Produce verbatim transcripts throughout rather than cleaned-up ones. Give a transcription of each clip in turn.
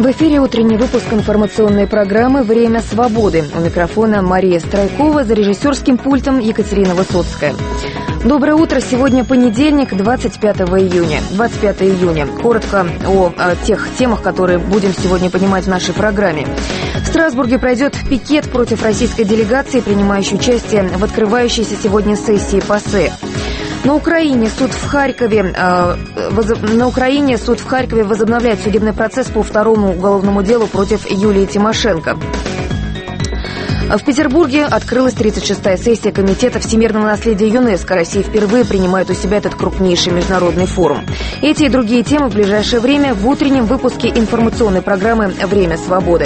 В эфире утренний выпуск информационной программы «Время свободы». У микрофона Мария Страйкова, за режиссерским пультом Екатерина Высоцкая. Доброе утро. Сегодня понедельник, двадцать пятого июня. двадцать пятого июня. Коротко о, о тех темах, которые будем сегодня поднимать в нашей программе. В Страсбурге пройдет пикет против российской делегации, принимающей участие в открывающейся сегодня сессии ПАСЕ. На Украине суд в Харькове э, возоб... на Украине суд в Харькове возобновляет судебный процесс по второму уголовному делу против Юлии Тимошенко. В Петербурге открылась тридцать шестая сессия Комитета всемирного наследия ЮНЕСКО. Россия впервые принимает у себя этот крупнейший международный форум. Эти и другие темы в ближайшее время в утреннем выпуске информационной программы «Время свободы».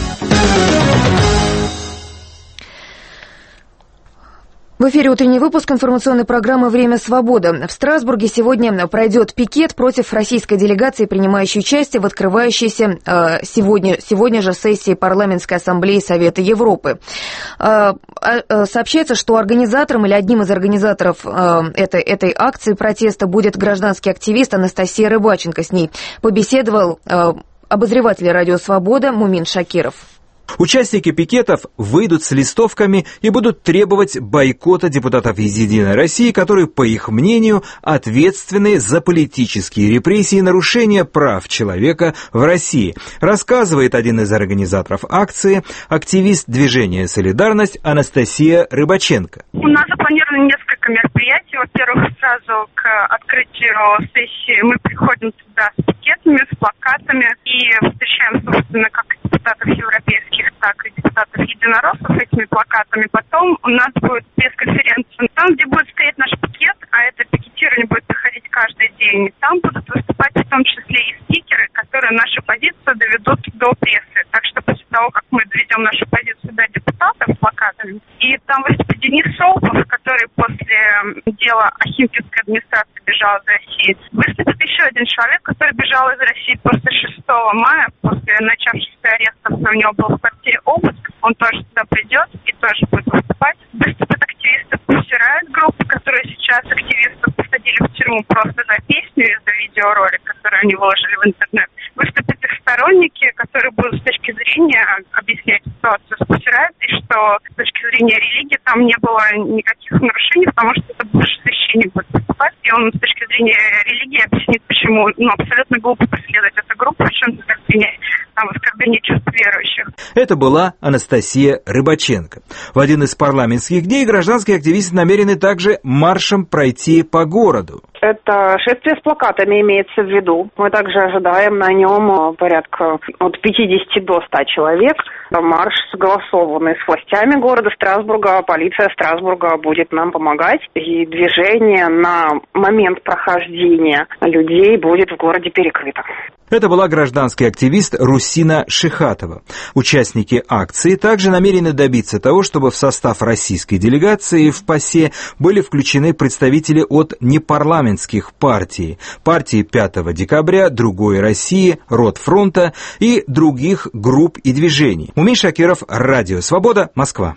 В эфире утренний выпуск информационной программы «Время свободы». В Страсбурге сегодня пройдет пикет против российской делегации, принимающей участие в открывающейся э, сегодня, сегодня же сессии Парламентской ассамблеи Совета Европы. Э, э, сообщается, что организатором или одним из организаторов э, этой, этой акции протеста будет гражданский активист Анастасия Рыбаченко. С ней побеседовал э, обозреватель «Радио Свобода» Мумин Шакиров. Участники пикетов выйдут с листовками и будут требовать бойкота депутатов из «Единой России», которые, по их мнению, ответственны за политические репрессии и нарушения прав человека в России, рассказывает один из организаторов акции, активист движения «Солидарность» Анастасия Рыбаченко. У нас запланировано несколько мероприятий. Во-первых, сразу к открытию сессии мы приходим туда с пикетами, с плакатами и встречаем, собственно, как депутатов европейских, так и депутатов единороссов с этими плакатами. Потом у нас будет пресс-конференция, там, где будет стоять наш пикет, а это пикетирование будет проходить каждый день. Там будут выступать в том числе и спикеры, которые нашу позицию доведут до прессы. Так что после того, как мы доведем нашу позицию до депутатов с плакатами, и там выступит Денис Солпов, который после дела о химкинской администрации бежал из России, выступит еще один человек, который бежал из России после шестого мая, после начавшихся арестов, у него был в квартире обыск, он тоже туда придет и тоже будет выступать. Выступят активисты Pussy Riot Group, которые сейчас активистов посадили в тюрьму просто за песню из-за видеоролика, который они выложили в интернет. Выступят их сторонники, которые будут с точки зрения объяснять ситуацию с Pussy Riot, и что с точки зрения религии там не было никаких нарушений, потому что это бывший священник будет выступать, и он с точки зрения религии объяснит, почему ну, абсолютно глупо преследовать эту группу, в чем-то обвинять там в оскорблении чувств верующих. Это была Анастасия Рыбаченко. В один из парламентских дней гражданские активисты намерены также маршем пройти по городу. Это шествие с плакатами имеется в виду. Мы также ожидаем на нем порядка от пятидесяти до ста человек. Марш согласованный с властями города Страсбурга. Полиция Страсбурга будет нам помогать. И движение на момент прохождения людей будет в городе перекрыто. Это была гражданский активист Русина Шихатова. Участники акции также намерены добиться того, чтобы в состав российской делегации в ПАСЕ были включены представители от непарламентских партий, партии пятого декабря, Другой России, Род Фронта и других групп и движений. Мумин Шакиров, Радио Свобода, Москва.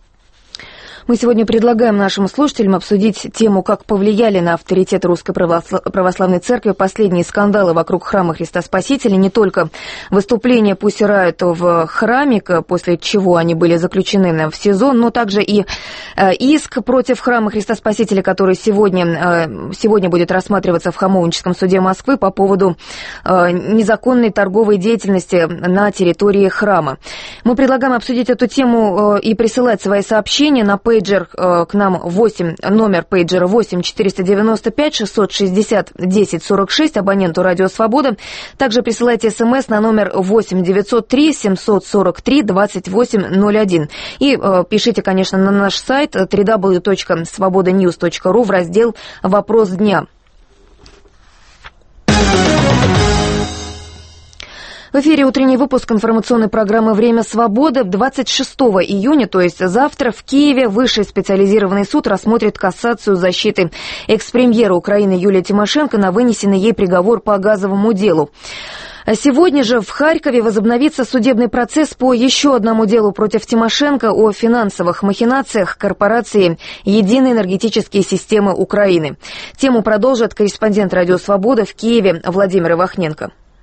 Мы сегодня предлагаем нашим слушателям обсудить тему, как повлияли на авторитет Русской Православной Церкви последние скандалы вокруг храма Христа Спасителя. Не только выступление Pussy Riot в храме, после чего они были заключены в СИЗО, но также и иск против храма Христа Спасителя, который сегодня, сегодня будет рассматриваться в Хамовническом суде Москвы по поводу незаконной торговой деятельности на территории храма. Мы предлагаем обсудить эту тему и присылать свои сообщения на пейджер к нам восемь, номер пейджера восемь четыреста девяносто пять шестьсот шестьдесят десять сорок шесть, абоненту Радио Свобода. Также присылайте смс на номер восемь девятьсот три семьсот сорок три двадцать восемь ноль один. И э, пишите, конечно, на наш сайт дабл ю дабл ю дабл ю точка свобода ньюс точка ру в раздел «Вопрос дня». В эфире утренний выпуск информационной программы «Время свободы». двадцать шестого июня, то есть завтра, в Киеве Высший специализированный суд рассмотрит кассацию защиты экс-премьера Украины Юлии Тимошенко на вынесенный ей приговор по газовому делу. Сегодня же в Харькове возобновится судебный процесс по еще одному делу против Тимошенко о финансовых махинациях корпорации «Единые энергетические системы Украины». Тему продолжит корреспондент «Радио Свобода» в Киеве Владимир Ивахненко.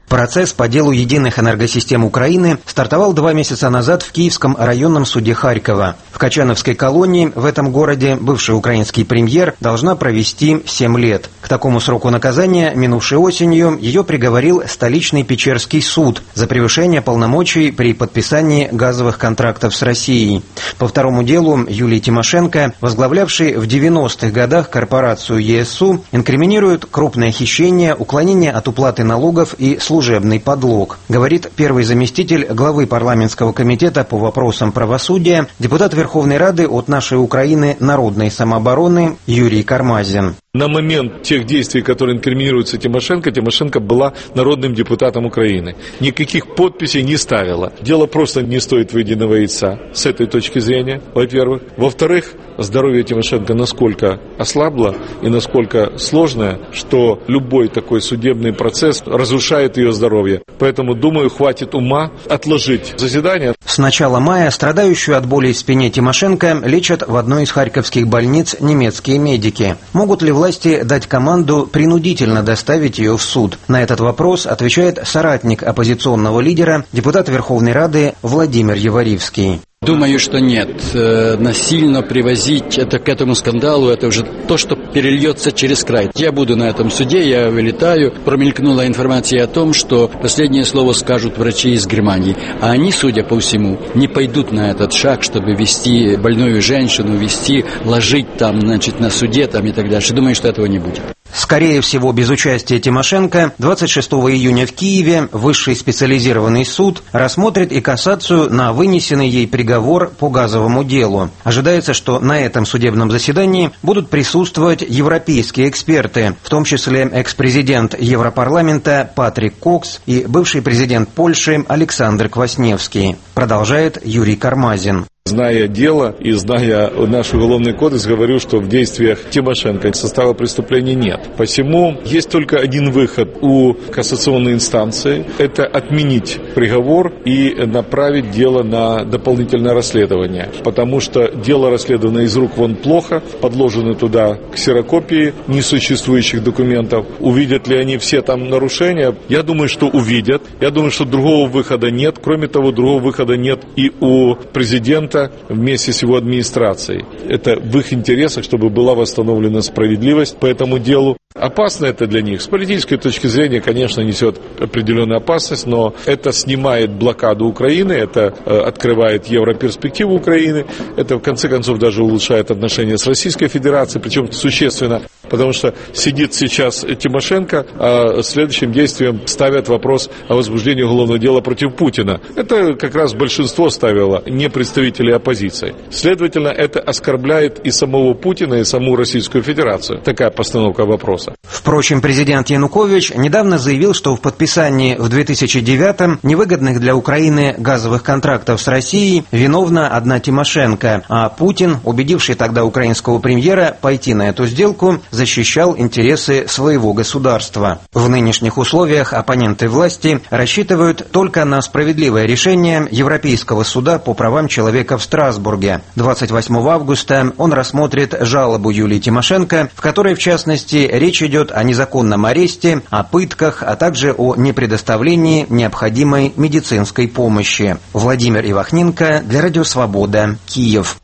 Процесс по делу единых энергосистем Украины стартовал два месяца назад в Киевском районном суде Харькова. В Качановской колонии в этом городе бывший украинский премьер должна провести семь лет. К такому сроку наказания минувшей осенью ее приговорил столичный Печерский суд за превышение полномочий при подписании газовых контрактов с Россией. По второму делу Юлии Тимошенко, возглавлявшей в девяностых годах корпорацию ЕСУ, инкриминируют крупное хищение, уклонение от уплаты налогов и служебный подлог, говорит первый заместитель главы парламентского комитета по вопросам правосудия, депутат Верховной Рады от «Нашей Украины» народной самообороны Юрий Кармазин. На момент тех действий, которые инкриминируются Тимошенко, Тимошенко была народным депутатом Украины. Никаких подписей не ставила. Дело просто не стоит выеденного яйца с этой точки зрения, во-первых. Во-вторых, здоровье Тимошенко насколько ослабло и насколько сложное, что любой такой судебный процесс разрушает ее здоровье. Поэтому, думаю, хватит ума отложить заседание. С начала мая страдающую от боли в спине Тимошенко лечат в одной из харьковских больниц немецкие медики. Могут ли власти дать команду принудительно доставить ее в суд? На этот вопрос отвечает соратник оппозиционного лидера, депутат Верховной Рады Владимир Яворивский. Думаю, что нет. Насильно привозить это к этому скандалу, это уже то, что перельется через край. Я буду на этом суде, я вылетаю. Промелькнула информация о том, что последнее слово скажут врачи из Германии. А они, судя по всему, не пойдут на этот шаг, чтобы вести больную женщину, вести, ложить там, значит, на суде там и так дальше. Думаю, что этого не будет. Скорее всего, без участия Тимошенко двадцать шестого июня в Киеве Высший специализированный суд рассмотрит и кассацию на вынесенный ей приговор по газовому делу. Ожидается, что на этом судебном заседании будут присутствовать европейские эксперты, в том числе экс-президент Европарламента Патрик Кокс и бывший президент Польши Александр Квасневский. Продолжает Юрий Кармазин. Зная дело и зная наш уголовный кодекс, говорю, что в действиях Тимошенко состава преступления нет. Посему есть только один выход у кассационной инстанции – это отменить приговор и направить дело на дополнительное расследование. Потому что дело расследовано из рук вон плохо, подложены туда ксерокопии несуществующих документов. Увидят ли они все там нарушения? Я думаю, что увидят. Я думаю, что другого выхода нет. Кроме того, другого выхода нет и у президента вместе с его администрацией. Это в их интересах, чтобы была восстановлена справедливость по этому делу. Опасно это для них. С политической точки зрения, конечно, несет определенную опасность, но это снимает блокаду Украины, это э, открывает европерспективу Украины, это в конце концов даже улучшает отношения с Российской Федерацией, причем существенно, потому что сидит сейчас Тимошенко, а следующим действием ставят вопрос о возбуждении уголовного дела против Путина. Это как раз большинство ставило, не представители оппозиции. Следовательно, это оскорбляет и самого Путина, и саму Российскую Федерацию. Такая постановка вопроса. Впрочем, президент Янукович недавно заявил, что в подписании в две тысячи девятом невыгодных для Украины газовых контрактов с Россией виновна одна Тимошенко, а Путин, убедивший тогда украинского премьера пойти на эту сделку, защищал интересы своего государства. В нынешних условиях оппоненты власти рассчитывают только на справедливое решение Европейского суда по правам человека в Страсбурге. двадцать восьмого августа он рассмотрит жалобу Юлии Тимошенко, в которой, в частности, речь идет о незаконном аресте, о пытках, а также о непредоставлении необходимой медицинской помощи. Владимир Ивахненко для Радио Свобода, Киев.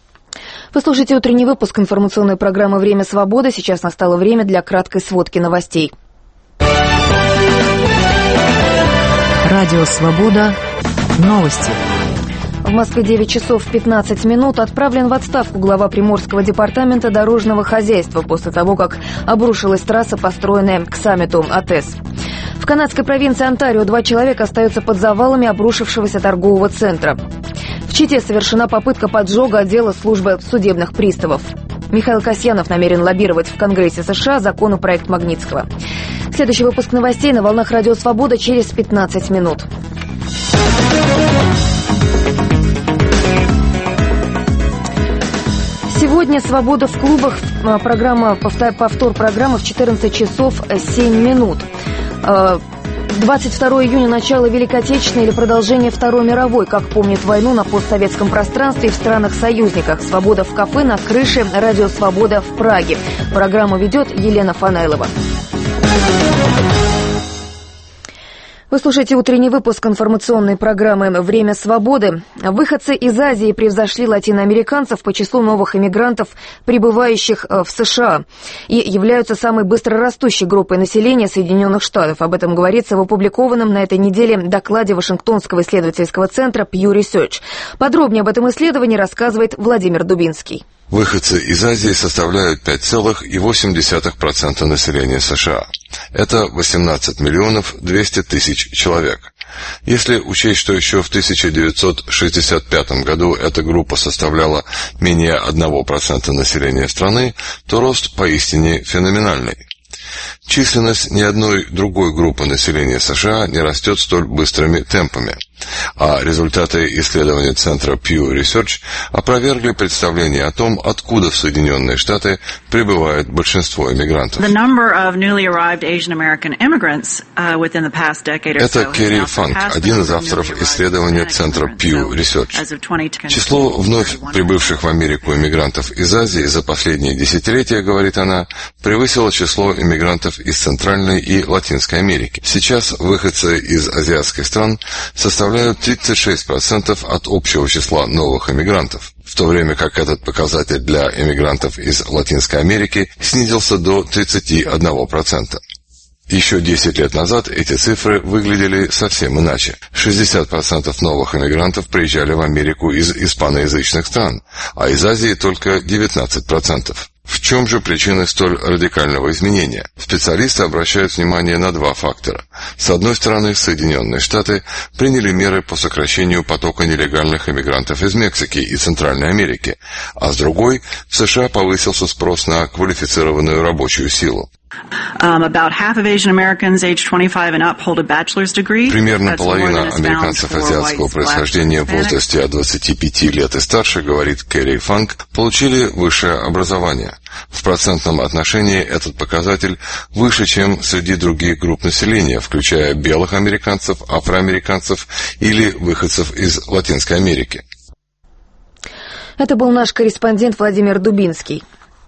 Вы слушаете утренний выпуск информационной программы «Время свободы». Сейчас настало время для краткой сводки новостей. Радио Свобода. Новости. В Москве девять часов пятнадцать минут. Отправлен в отставку глава Приморского департамента дорожного хозяйства после того, как обрушилась трасса, построенная к саммиту АТЭС. В канадской провинции Онтарио два человека остаются под завалами обрушившегося торгового центра. В Чите совершена попытка поджога отдела службы судебных приставов. Михаил Касьянов намерен лоббировать в Конгрессе США законопроект Магнитского. Следующий выпуск новостей на волнах Радио Свобода через пятнадцать минут. Сегодня «Свобода в клубах». Программа, повтор программы в четырнадцать часов семь минут. двадцать второго июня – начало Великой Отечественной или продолжение Второй мировой. Как помнит войну на постсоветском пространстве и в странах-союзниках. «Свобода в кафе» на крыше «Радио Свобода» в Праге. Программу ведет Елена Фанайлова. Вы слушаете утренний выпуск информационной программы «Время свободы». Выходцы из Азии превзошли латиноамериканцев по числу новых иммигрантов, прибывающих в США, и являются самой быстрорастущей группой населения Соединенных Штатов. Об этом говорится в опубликованном на этой неделе докладе Вашингтонского исследовательского центра Pew Research. Подробнее об этом исследовании рассказывает Владимир Дубинский. Выходцы из Азии составляют пять целых восемь десятых процента населения США. Это восемнадцать миллионов двести тысяч человек. Если учесть, что еще в тысяча девятьсот шестьдесят пятом году эта группа составляла менее одного процента населения страны, то рост поистине феноменальный. Численность ни одной другой группы населения США не растет столь быстрыми темпами, а результаты исследования центра Pew Research опровергли представление о том, откуда в Соединенные Штаты прибывает большинство иммигрантов. Это Керри Фанк, один из авторов исследования центра Pew Research. Число вновь прибывших в Америку иммигрантов из Азии за последние десятилетия, говорит она, превысило число иммигрантов из Центральной и Латинской Америки. Сейчас выходцы из азиатских стран составляют тридцать шесть процентов от общего числа новых иммигрантов, в то время как этот показатель для иммигрантов из Латинской Америки снизился до тридцати одного процента. Еще десять лет назад эти цифры выглядели совсем иначе. шестьдесят процентов новых иммигрантов приезжали в Америку из испаноязычных стран, а из Азии только девятнадцать процентов. В чем же причины столь радикального изменения? Специалисты обращают внимание на два фактора. С одной стороны, Соединенные Штаты приняли меры по сокращению потока нелегальных иммигрантов из Мексики и Центральной Америки, а с другой, в США повысился спрос на квалифицированную рабочую силу. Примерно половина американцев азиатского происхождения в возрасте от двадцати пяти лет и старше, говорит Керри Фанк, получили высшее образование. В процентном отношении этот показатель выше, чем среди других групп населения, включая белых американцев, афроамериканцев или выходцев из Латинской Америки. Это был наш корреспондент Владимир Дубинский.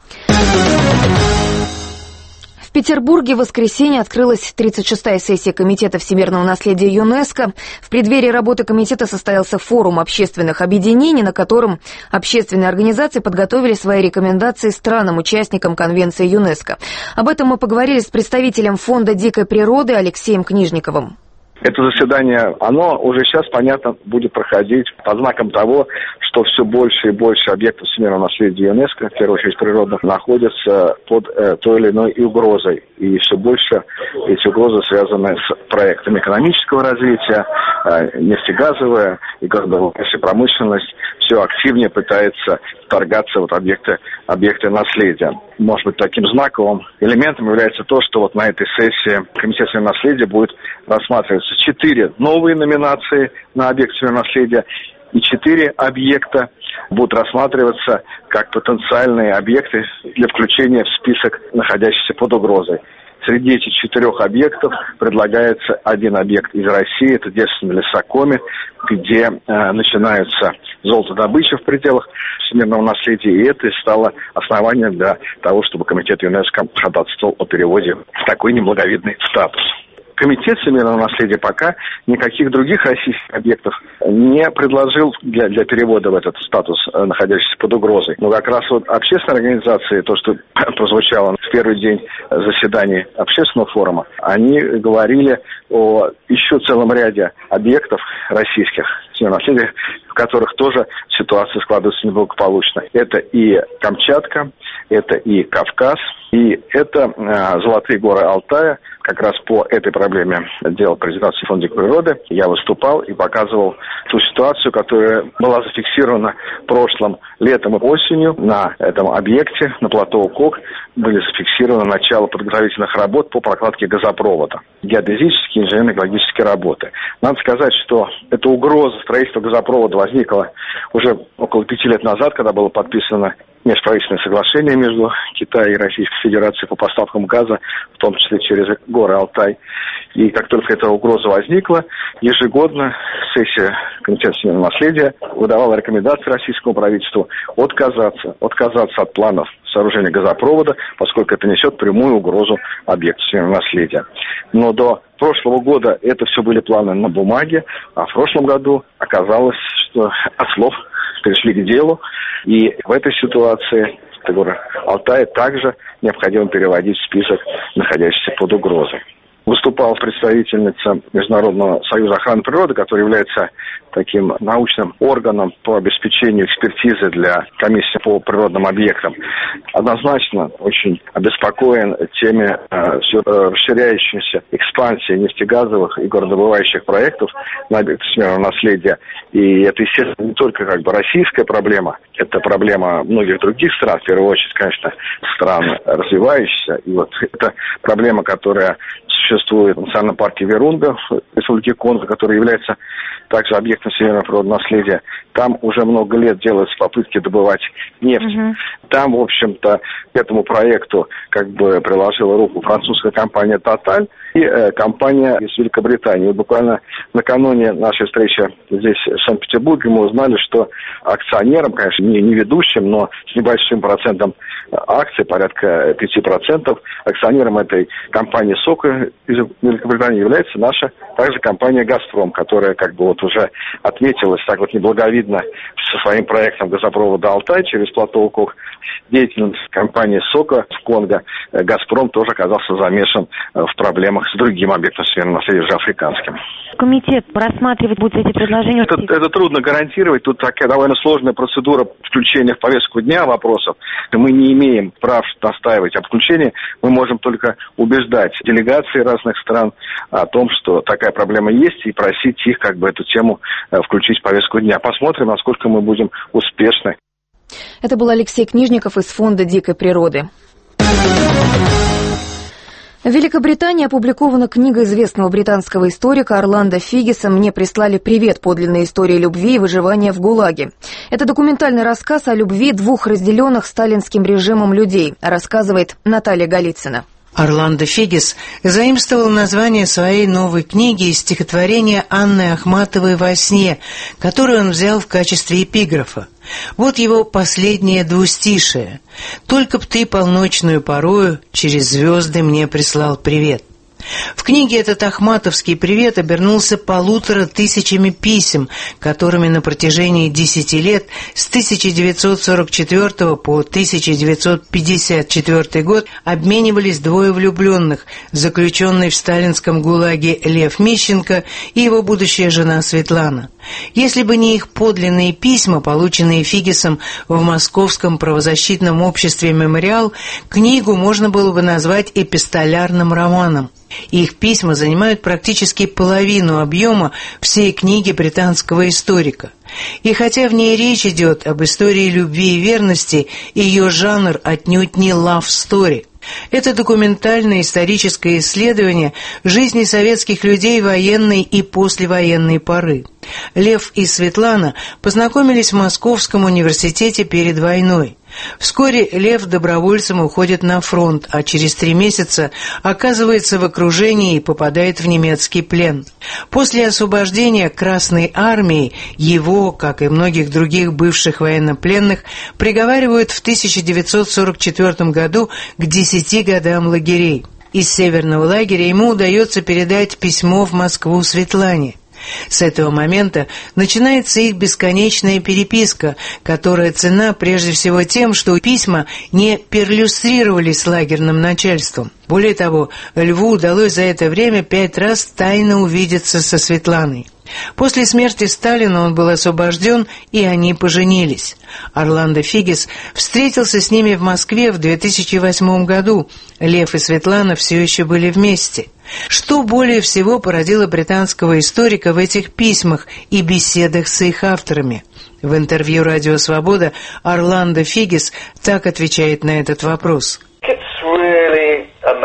В Петербурге в воскресенье открылась тридцать шестая сессия Комитета всемирного наследия ЮНЕСКО. В преддверии работы комитета состоялся форум общественных объединений, на котором общественные организации подготовили свои рекомендации странам-участникам Конвенции ЮНЕСКО. Об этом мы поговорили с представителем Фонда дикой природы Алексеем Книжниковым. Это заседание, оно уже сейчас, понятно, будет проходить под знаком того, что все больше и больше объектов всемирного наследия ЮНЕСКО, в первую очередь природных, находятся под э, той или иной угрозой. И все больше эти угрозы связаны с проектами экономического развития, э, нефтегазовая и газодобывающая промышленность все активнее пытается вторгаться в вот объекты, объекты наследия. Может быть, таким знаковым элементом является то, что вот на этой сессии Комитет всемирного наследия будет рассматриваться четыре новые номинации на объект всемирного наследия, и четыре объекта будут рассматриваться как потенциальные объекты для включения в список, находящихся под угрозой. Среди этих четырех объектов предлагается один объект из России, это девственные лесокоми, где э, начинаются золотодобыча в пределах всемирного наследия, и это стало основанием для того, чтобы Комитет ЮНЕСКО ходатайствовал о переводе в такой неблаговидный статус. Комитет всемирного наследия пока никаких других российских объектов не предложил для, для перевода в этот статус, находящийся под угрозой. Но как раз вот общественные организации, то, что прозвучало в первый день заседания общественного форума, они говорили о еще целом ряде объектов российских всемирного наследия, в которых тоже ситуация складывается неблагополучно. Это и Камчатка, это и Кавказ, и это э, Золотые горы Алтая. Как раз по этой проблеме делал презентацию Фонда дикой природы. Я выступал и показывал ту ситуацию, которая была зафиксирована прошлым летом и осенью на этом объекте, на плато Укок. Были зафиксированы начало подготовительных работ по прокладке газопровода. Геодезические, инженерно-экологические работы. Надо сказать, что эта угроза строительства газопровода возникла уже около пяти лет назад, когда было подписано межправительственное соглашение между Китаем и Российской Федерацией по поставкам газа, в том числе через горы Алтай. И как только эта угроза возникла, ежегодно сессия Комитета всемирного наследия выдавала рекомендации российскому правительству отказаться, отказаться от планов сооружения газопровода, поскольку это несет прямую угрозу объекту всемирного наследия. Но до прошлого года это все были планы на бумаге, а в прошлом году оказалось, что от слов перешли к делу, и в этой ситуации горы Алтая также необходимо переводить в список, находящийся под угрозой. Выступала представительница Международного союза охраны природы, который является таким научным органом по обеспечению экспертизы для комиссии по природным объектам. Однозначно очень обеспокоен теме э, все расширяющейся экспансии нефтегазовых и горнодобывающих проектов на объектах всемирного наследия. И это, естественно, не только как бы российская проблема, это проблема многих других стран, в первую очередь, конечно, стран развивающихся. И вот это проблема, которая существует в национальном парке Вирунга в Республике Конго, который является также объектом всемирного природного наследия. Там уже много лет делаются попытки добывать нефть. Угу. Там, в общем-то, к этому проекту как бы приложила руку французская компания «Тоталь» и э, компания из Великобритании. И буквально накануне нашей встречи здесь, в Санкт-Петербурге, мы узнали, что акционерам, конечно, не, не ведущим, но с небольшим процентом акций, порядка пяти процентов, акционером этой компании «Сока» из Великобритании является наша также компания «Газпром», которая как бы вот уже отметилась так вот неблаговидно со своим проектом газопровода «Алтай» через плато Укок. Деятельность компании «Сока» в Конго, «Газпром» тоже оказался замешан в проблемах с другим объектом всемирного наследия, уже африканским. Комитет рассматривать будет эти предложения? Это, это трудно гарантировать. Тут такая довольно сложная процедура включения в повестку дня вопросов. Мы не имеем прав настаивать об включении. Мы можем только убеждать делегации разных стран о том, что такая проблема есть, и просить их как бы эту тему включить в повестку дня. Посмотрим, насколько мы будем успешны. Это был Алексей Книжников из Фонда дикой природы. В Великобритании опубликована книга известного британского историка Орландо Фиггиса «Мне прислали привет. Подлинная история любви и выживания в ГУЛАГе». Это документальный рассказ о любви двух разделенных сталинским режимом людей, рассказывает Наталья Голицына. Орландо Фиггис заимствовал название своей новой книги из стихотворения Анны Ахматовой «Во сне», которое он взял в качестве эпиграфа. Вот его последнее двустишие: «Только б ты полночную порою через звезды мне прислал привет». В книге этот ахматовский привет обернулся полутора тысячами писем, которыми на протяжении десяти лет с тысяча девятьсот сорок четвёртого по тысяча девятьсот пятьдесят четвёртый год обменивались двое влюбленных, заключенный в сталинском ГУЛАГе Лев Мищенко и его будущая жена Светлана. Если бы не их подлинные письма, полученные Фиггисом в Московском правозащитном обществе «Мемориал», книгу можно было бы назвать эпистолярным романом. Их письма занимают практически половину объема всей книги британского историка. И хотя в ней речь идет об истории любви и верности, ее жанр отнюдь не love story. Это документальное историческое исследование жизни советских людей военной и послевоенной поры. Лев и Светлана познакомились в Московском университете перед войной. Вскоре Лев добровольцем уходит на фронт, а через три месяца оказывается в окружении и попадает в немецкий плен. После освобождения Красной армии его, как и многих других бывших военнопленных, приговаривают в тысяча девятьсот сорок четвёртом году к десяти годам лагерей. Из северного лагеря ему удается передать письмо в Москву Светлане. С этого момента начинается их бесконечная переписка, которая ценна прежде всего тем, что письма не перлюстрировались с лагерным начальством. Более того, Льву удалось за это время пять раз тайно увидеться со Светланой. После смерти Сталина он был освобожден, и они поженились. Орландо Фиггис встретился с ними в Москве в две тысячи восьмом году. Лев и Светлана все еще были вместе. Что более всего породило британского историка в этих письмах и беседах с их авторами? В интервью «Радио Свобода» Орландо Фиггис так отвечает на этот вопрос.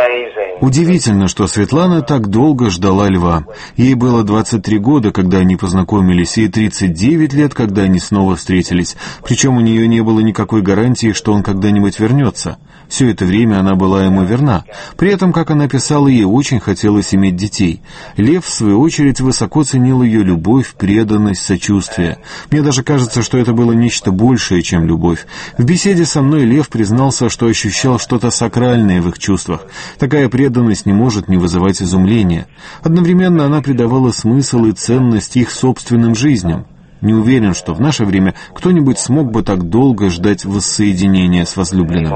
Удивительно, что Светлана так долго ждала Льва. Ей было двадцать три года, когда они познакомились, и тридцать девять лет, когда они снова встретились. Причем у нее не было никакой гарантии, что он когда-нибудь вернется. Все это время она была ему верна. При этом, как она писала, ей очень хотелось иметь детей. Лев, в свою очередь, высоко ценил ее любовь, преданность, сочувствие. Мне даже кажется, что это было нечто большее, чем любовь. В беседе со мной Лев признался, что ощущал что-то сакральное в их чувствах. Такая преданность не может не вызывать изумления. Одновременно она придавала смысл и ценность их собственным жизням. Не уверен, что в наше время кто-нибудь смог бы так долго ждать воссоединения с возлюбленным.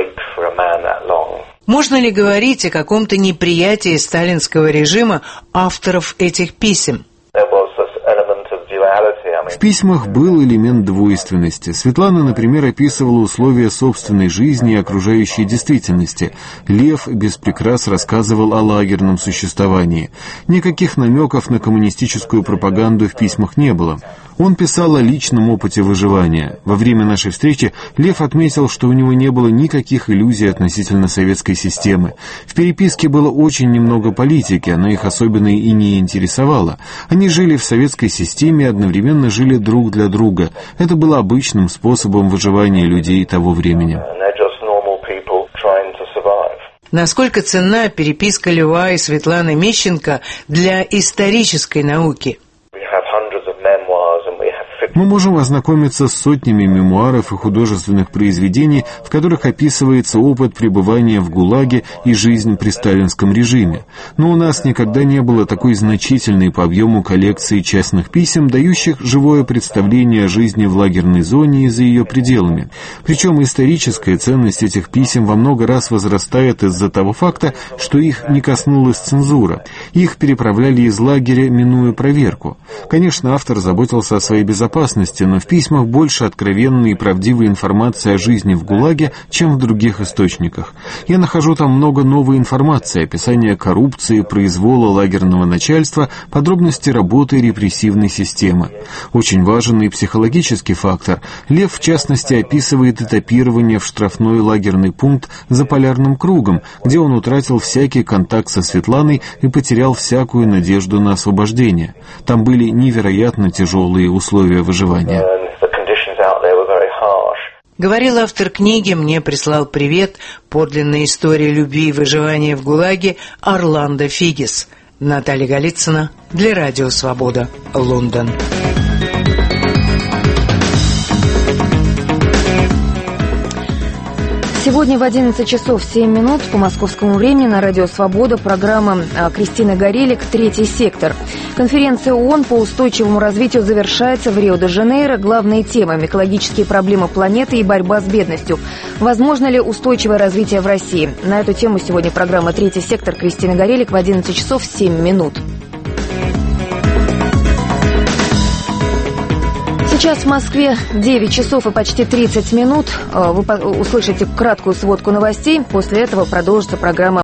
Можно ли говорить о каком-то неприятии сталинского режима авторов этих писем? В письмах был элемент двойственности. Светлана, например, описывала условия собственной жизни и окружающей действительности. Лев без прикрас рассказывал о лагерном существовании. Никаких намеков на коммунистическую пропаганду в письмах не было. Он писал о личном опыте выживания. Во время нашей встречи Лев отметил, что у него не было никаких иллюзий относительно советской системы. В переписке было очень немного политики, она их особенно и не интересовала. Они жили в советской системе и одновременно жили друг для друга. Это было обычным способом выживания людей того времени. Насколько ценна переписка Льва и Светланы Мищенко для исторической науки? Мы можем ознакомиться с сотнями мемуаров и художественных произведений, в которых описывается опыт пребывания в ГУЛАГе и жизнь при сталинском режиме. Но у нас никогда не было такой значительной по объему коллекции частных писем, дающих живое представление о жизни в лагерной зоне и за ее пределами. Причем историческая ценность этих писем во много раз возрастает из-за того факта, что их не коснулась цензура. Их переправляли из лагеря, минуя проверку. Конечно, автор заботился о своей безопасности, но в письмах больше откровенной и правдивой информации о жизни в ГУЛАГе, чем в других источниках. Я нахожу там много новой информации, описания коррупции, произвола лагерного начальства, подробности работы репрессивной системы. Очень важен и психологический фактор. Лев, в частности, описывает этапирование в штрафной лагерный пункт за полярным кругом, где он утратил всякий контакт со Светланой и потерял всякую надежду на освобождение. Там были невероятно тяжелые условия выживания. Говорил автор книги, мне прислал привет, подлинная история любви и выживания в ГУЛАГе Орландо Фигис. Наталья Голицына для Радио Свобода, Лондон. Сегодня в одиннадцать часов семь минут по московскому времени на Радио Свобода программа Кристины Горелик «Третий сектор». Конференция ООН по устойчивому развитию завершается в Рио-де-Жанейро. Главные темы – экологические проблемы планеты и борьба с бедностью. Возможно ли устойчивое развитие в России? На эту тему сегодня программа «Третий сектор» Кристины Горелик в одиннадцать часов семь минут. Сейчас в Москве девять часов и почти тридцать минут. Вы услышите краткую сводку новостей. После этого продолжится программа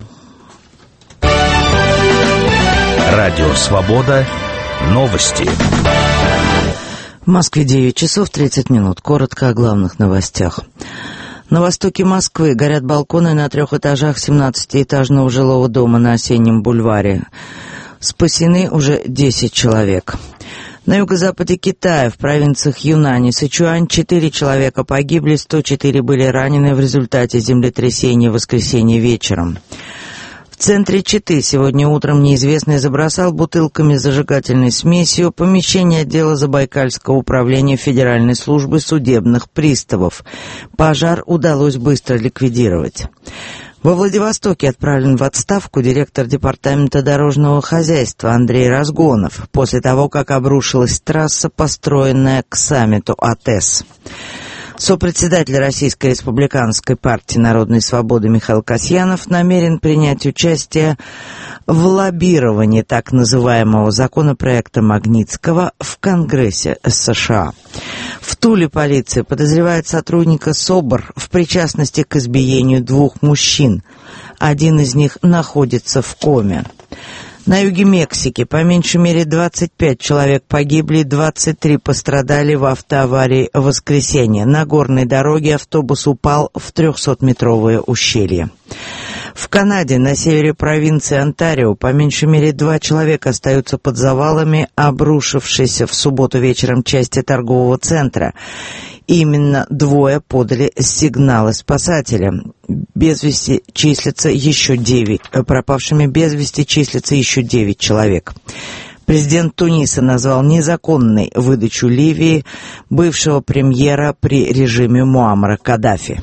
Радио Свобода. Новости. В Москве девять часов тридцать минут. Коротко о главных новостях. На востоке Москвы горят балконы на трех этажах семнадцатиэтажного жилого дома на Осеннем бульваре. Спасены уже десять человек. На юго-западе Китая, в провинциях Юнань и Сычуань, четыре человека погибли, сто четыре были ранены в результате землетрясения в воскресенье вечером. В центре Читы сегодня утром неизвестный забросал бутылками с зажигательной смесью помещение отдела Забайкальского управления Федеральной службы судебных приставов. Пожар удалось быстро ликвидировать. Во Владивостоке отправлен в отставку директор департамента дорожного хозяйства Андрей Разгонов после того, как обрушилась трасса, построенная к саммиту АТЭС. Сопредседатель Российской республиканской партии народной свободы Михаил Касьянов намерен принять участие в лоббировании так называемого законопроекта Магнитского в Конгрессе США. В Туле полиция подозревает сотрудника СОБР в причастности к избиению двух мужчин. Один из них находится в коме. На юге Мексики по меньшей мере двадцать пять человек погибли, двадцать три пострадали в автоаварии в воскресенье. На горной дороге автобус упал в трехсотметровое ущелье. В Канаде на севере провинции Онтарио по меньшей мере два человека остаются под завалами обрушившейся в субботу вечером части торгового центра. Именно двое подали сигналы спасателям. Без вести числится еще девять. Пропавшими без вести числится еще девять человек. Президент Туниса назвал незаконной выдачу Ливии бывшего премьера при режиме Муаммара Каддафи.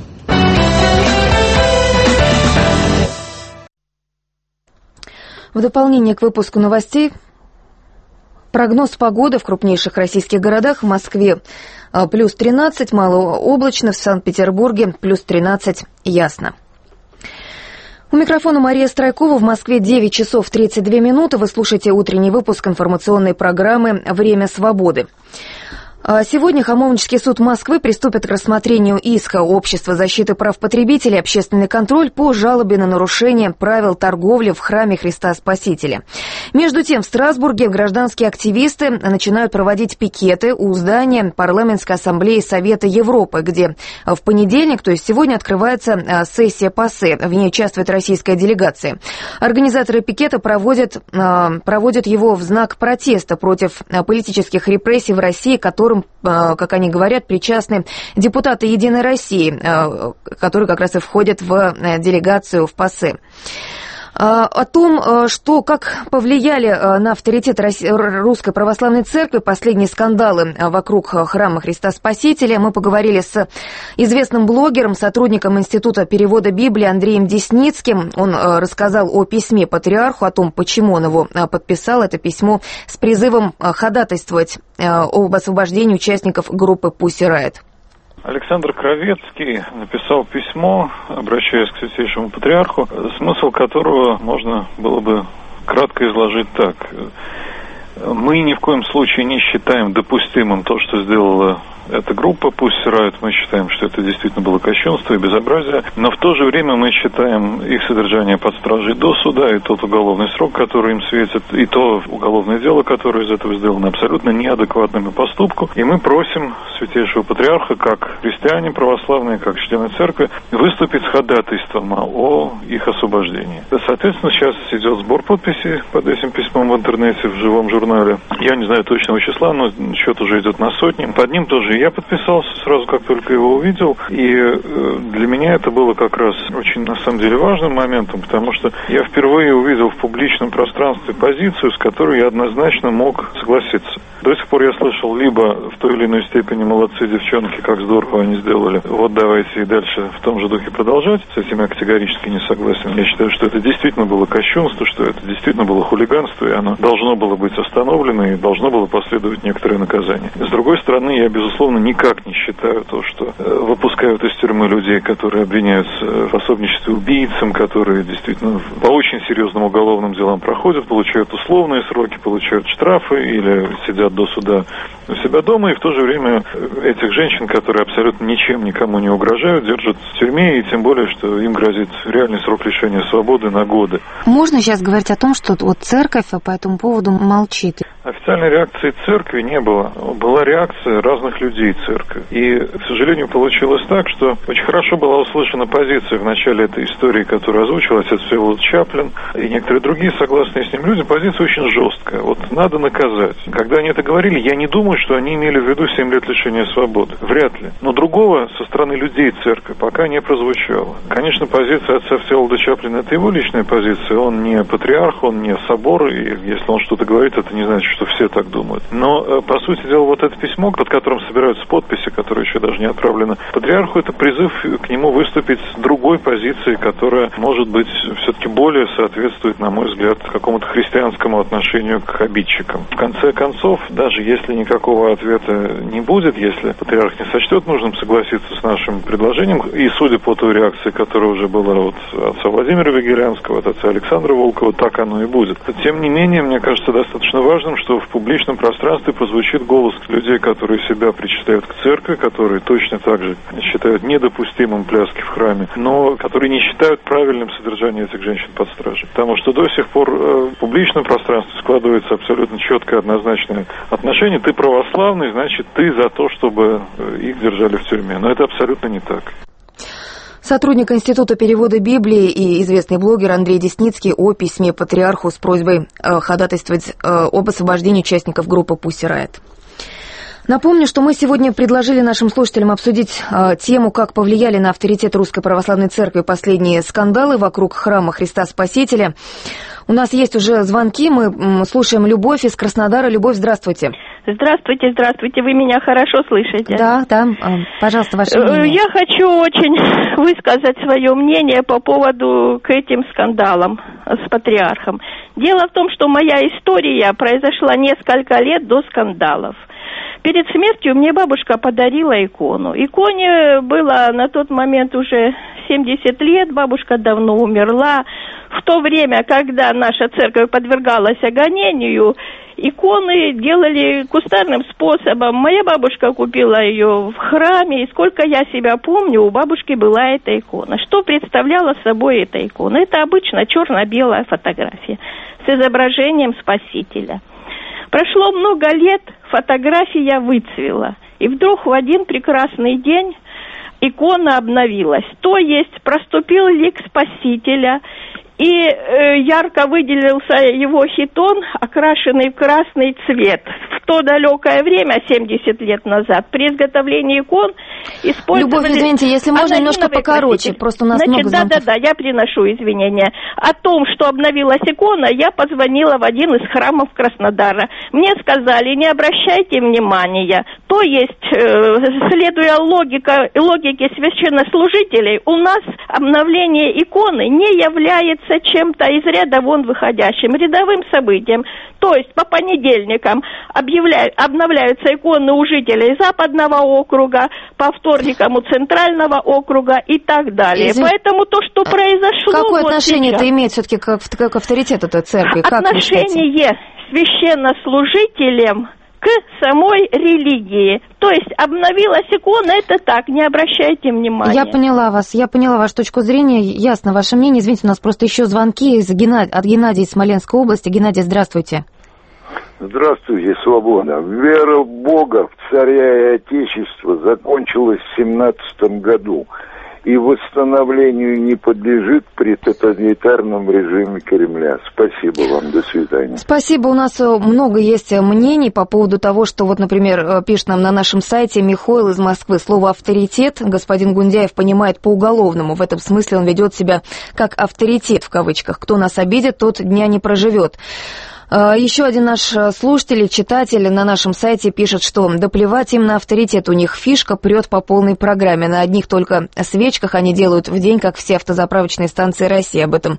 В дополнение к выпуску новостей, прогноз погоды в крупнейших российских городах: в Москве плюс тринадцать, малооблачно, в Санкт-Петербурге плюс тринадцать, ясно. У микрофона Мария Страйкова. В Москве девять часов тридцать две минуты. Вы слушаете утренний выпуск информационной программы «Время свободы». Сегодня Хамовнический суд Москвы приступит к рассмотрению иска Общества защиты прав потребителей «Общественный контроль» по жалобе на нарушение правил торговли в храме Христа Спасителя. Между тем, в Страсбурге гражданские активисты начинают проводить пикеты у здания Парламентской ассамблеи Совета Европы, где в понедельник, то есть сегодня, открывается сессия ПАСЕ. В ней участвует российская делегация. Организаторы пикета проводят, проводят его в знак протеста против политических репрессий в России, которые, как они говорят, причастны депутаты «Единой России», которые как раз и входят в делегацию в ПАСЕ. О том, что, как повлияли на авторитет Русской Православной Церкви последние скандалы вокруг храма Христа Спасителя, мы поговорили с известным блогером, сотрудником Института перевода Библии Андреем Десницким. Он рассказал о письме патриарху, о том, почему он его подписал, это письмо с призывом ходатайствовать об освобождении участников группы Pussy Riot. Александр Кровецкий написал письмо, обращаясь к Святейшему Патриарху, смысл которого можно было бы кратко изложить так. Мы ни в коем случае не считаем допустимым то, что сделала эта группа Pussy Riot. Мы считаем, что это действительно было кощунство и безобразие, но в то же время мы считаем их содержание под стражей до суда и тот уголовный срок, который им светит, и то уголовное дело, которое из этого сделано, абсолютно неадекватными поступку. И мы просим Святейшего Патриарха, как христиане православные, как члены церкви, выступить с ходатайством о их освобождении. Соответственно, сейчас идет сбор подписей под этим письмом в интернете, в живом журнале. Я не знаю точного числа, но счет уже идет на сотни. Под ним тоже я подписался сразу, как только его увидел, и для меня это было как раз очень, на самом деле, важным моментом, потому что я впервые увидел в публичном пространстве позицию, с которой я однозначно мог согласиться. До сих пор я слышал либо в той или иной степени молодцы девчонки, как здорово они сделали, вот давайте и дальше в том же духе продолжать, с этим я категорически не согласен. Я считаю, что это действительно было кощунство, что это действительно было хулиганство, и оно должно было быть остановлено, и должно было последовать некоторое наказание. С другой стороны, я, безусловно, никак не считаю то, что э, выпускают из тюрьмы людей, которые обвиняются в пособничестве убийцам, которые действительно по очень серьезным уголовным делам проходят, получают условные сроки, получают штрафы или сидят до суда у себя дома, и в то же время этих женщин, которые абсолютно ничем никому не угрожают, держат в тюрьме, и тем более, что им грозит реальный срок лишения свободы на годы. Можно сейчас говорить о том, что вот церковь по этому поводу молчит? Официальной реакции церкви не было. Была реакция разных людей церкви. И, к сожалению, получилось так, что очень хорошо была услышана позиция в начале этой истории, которую озвучил отец Всеволод Чаплин, и некоторые другие согласные с ним люди. Позиция очень жесткая. Вот надо наказать. Когда они это говорили, я не думаю, что они имели в виду семь лет лишения свободы. Вряд ли. Но другого со стороны людей церкви пока не прозвучало. Конечно, позиция отца Всеволода Чаплина — это его личная позиция. Он не патриарх, он не собор, и если он что-то говорит, это не значит, что все так думают. Но, по сути дела, вот это письмо, под которым собираются подписи, которое еще даже не отправлено патриарху, это призыв к нему выступить с другой позицией, которая, может быть, все-таки более соответствует, на мой взгляд, какому-то христианскому отношению к обидчикам. В конце концов, даже если никакого ответа не будет, если патриарх не сочтет нужным согласиться с нашим предложением, и судя по той реакции, которая уже была от отца Владимира Вигелянского, от отца Александра Волкова, так оно и будет. Тем не менее, мне кажется достаточно важным, что в публичном пространстве прозвучит голос людей, которые себя причисляют к церкви, которые точно так же считают недопустимым пляски в храме, но которые не считают правильным содержание этих женщин под стражей. Потому что до сих пор в публичном пространстве складывается абсолютно четкое однозначное отношение. Ты православный, значит, ты за то, чтобы их держали в тюрьме. Но это абсолютно не так. Сотрудник Института перевода Библии и известный блогер Андрей Десницкий о письме патриарху с просьбой э, ходатайствовать э, об освобождении участников группы Pussy Riot. Напомню, что мы сегодня предложили нашим слушателям обсудить э, тему, как повлияли на авторитет Русской Православной Церкви последние скандалы вокруг храма Христа Спасителя. У нас есть уже звонки, мы м, слушаем Любовь из Краснодара. Любовь, здравствуйте. Здравствуйте, здравствуйте, вы меня хорошо слышите? Да, да, пожалуйста, ваше мнение. Я хочу очень высказать свое мнение по поводу к этим скандалам с патриархом. Дело в том, что моя история произошла несколько лет до скандалов. Перед смертью мне бабушка подарила икону. Иконе было на тот момент уже семьдесят лет, бабушка давно умерла. В то время, когда наша церковь подвергалась гонению, иконы делали кустарным способом. Моя бабушка купила ее в храме, и сколько я себя помню, у бабушки была эта икона. Что представляла собой эта икона? Это обычно черно-белая фотография с изображением Спасителя. Прошло много лет, фотография выцвела, и вдруг в один прекрасный день икона обновилась. То есть проступил лик Спасителя, и э, ярко выделился его хитон, окрашенный в красный цвет. В то далекое время, семьдесят лет назад, при изготовлении икон использовали... Любовь, извините, если можно немножко покороче, просто у нас Значит, много звонков. Да-да-да, я приношу извинения. О том, что обновилась икона, я позвонила в один из храмов Краснодара. Мне сказали, не обращайте внимания. То есть, э, следуя логика, логике священнослужителей, у нас обновление иконы не является чем-то из ряда вон выходящим, рядовым событием. То есть по понедельникам объявляют, обновляются иконы у жителей Западного округа, по вторникам у Центрального округа и так далее. Извин... Поэтому то, что произошло... Какое вот отношение сейчас, это имеет все-таки к, к авторитету этой церкви? Отношение священнослужителям к самой религии. То есть обновилась икона, это так, не обращайте внимания. Я поняла вас, я поняла вашу точку зрения, ясно ваше мнение. Извините, у нас просто еще звонки из Геннад... от Геннадия из Смоленской области. Геннадий, здравствуйте. Здравствуйте, свобода. Вера в Бога, в царя и отечество закончилась в семнадцатом году и восстановлению не подлежит при тоталитарном режиме Кремля. Спасибо вам, до свидания. Спасибо, у нас много есть мнений по поводу того, что вот, например, пишет нам на нашем сайте Михаил из Москвы. Слово «авторитет» господин Гундяев понимает по-уголовному. В этом смысле он ведет себя как авторитет, в кавычках. Кто нас обидит, тот дня не проживет. Еще один наш слушатель, читатель на нашем сайте пишет, что да плевать им на авторитет, у них фишка прет по полной программе. На одних только свечках они делают в день, как все автозаправочные станции России. Об этом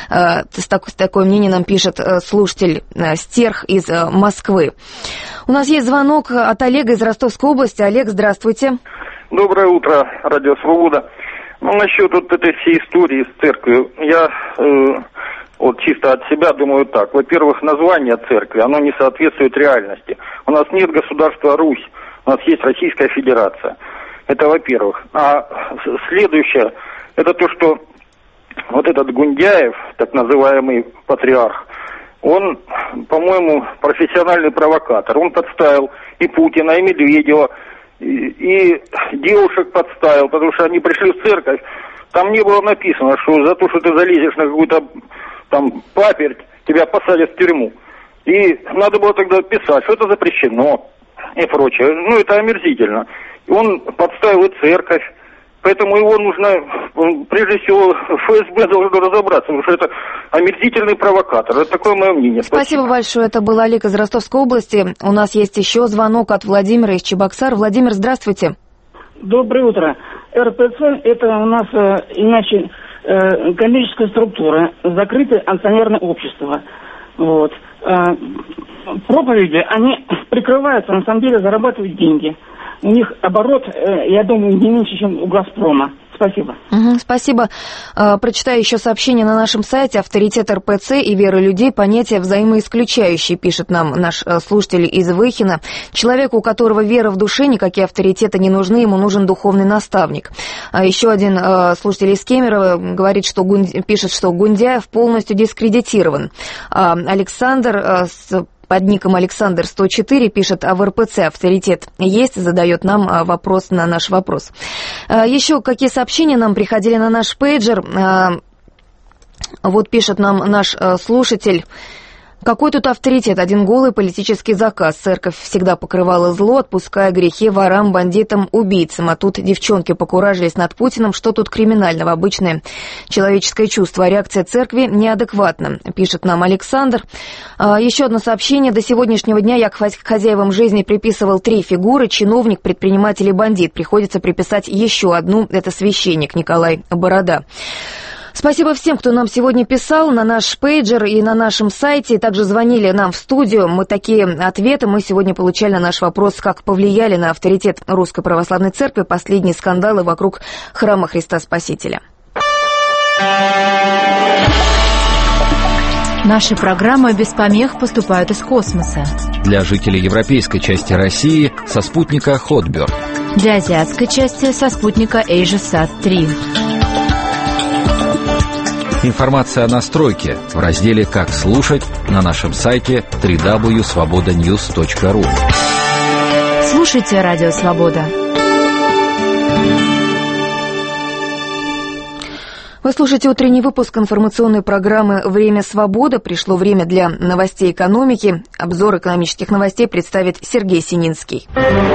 с такое мнение нам пишет слушатель Стерх из Москвы. У нас есть звонок от Олега из Ростовской области. Олег, здравствуйте. Доброе утро, Радио Свобода. Ну, насчет вот этой всей истории с церковью, я... Э... Вот чисто от себя думаю так. Во-первых, название церкви, оно не соответствует реальности. У нас нет государства Русь, у нас есть Российская Федерация. Это во-первых. А следующее, это то, что вот этот Гундяев, так называемый патриарх, он, по-моему, профессиональный провокатор. Он подставил и Путина, и Медведева, и, и девушек подставил, потому что они пришли в церковь. Там не было написано, что за то, что ты залезешь на какую-то там паперть, тебя посадят в тюрьму. И надо было тогда писать, что это запрещено и прочее. Ну, это омерзительно. Он подставил и церковь, поэтому его нужно, прежде всего, ФСБ должно разобраться, потому что это омерзительный провокатор. Это такое мое мнение. Спасибо, Спасибо большое. Это был Олег из Ростовской области. У нас есть еще звонок от Владимира из Чебоксар. Владимир, здравствуйте. Доброе утро. РПЦ – это у нас, э, иначе, э, коммерческая структура, закрытое акционерное общество. Вот. Э, проповеди, они прикрываются, на самом деле зарабатывают деньги. У них оборот, э, я думаю, не меньше, чем у «Газпрома». Спасибо. Угу, спасибо. Прочитаю еще сообщение на нашем сайте. Авторитет РПЦ и вера людей – понятия взаимоисключающие, пишет нам наш слушатель из Выхина. Человеку, у которого вера в душе, никакие авторитеты не нужны, ему нужен духовный наставник. Еще один слушатель из Кемерово говорит, что Гунь... пишет, что Гундяев полностью дискредитирован. Александр под ником Александр сто четыре пишет: а в эр пэ цэ авторитет есть? Задает нам вопрос на наш вопрос. Еще какие сообщения нам приходили на наш пейджер? Вот пишет нам наш слушатель: какой тут авторитет? Один голый политический заказ. Церковь всегда покрывала зло, отпуская грехи ворам, бандитам, убийцам. А тут девчонки покуражились над Путиным. Что тут криминального? Обычное человеческое чувство. А реакция церкви неадекватна, пишет нам Александр. Еще одно сообщение. До сегодняшнего дня я к хозяевам жизни приписывал три фигуры: чиновник, предприниматель и бандит. Приходится приписать еще одну. Это священник Николай Борода. Спасибо всем, кто нам сегодня писал на наш пейджер и на нашем сайте. Также звонили нам в студию. Мы такие ответы мы сегодня получали на наш вопрос: как повлияли на авторитет Русской Православной Церкви последние скандалы вокруг храма Христа Спасителя. Наши программы без помех поступают из космоса. Для жителей европейской части России со спутника Хотберг. Для азиатской части со спутника AsiaSat три. Информация о настройке в разделе «Как слушать» на нашем сайте дабл ю дабл ю дабл ю точка свобода ньюс точка ру. Слушайте Радио Свобода. Вы слушаете утренний выпуск информационной программы «Время свободы». Пришло время для новостей экономики. Обзор экономических новостей представит Сергей Сининский.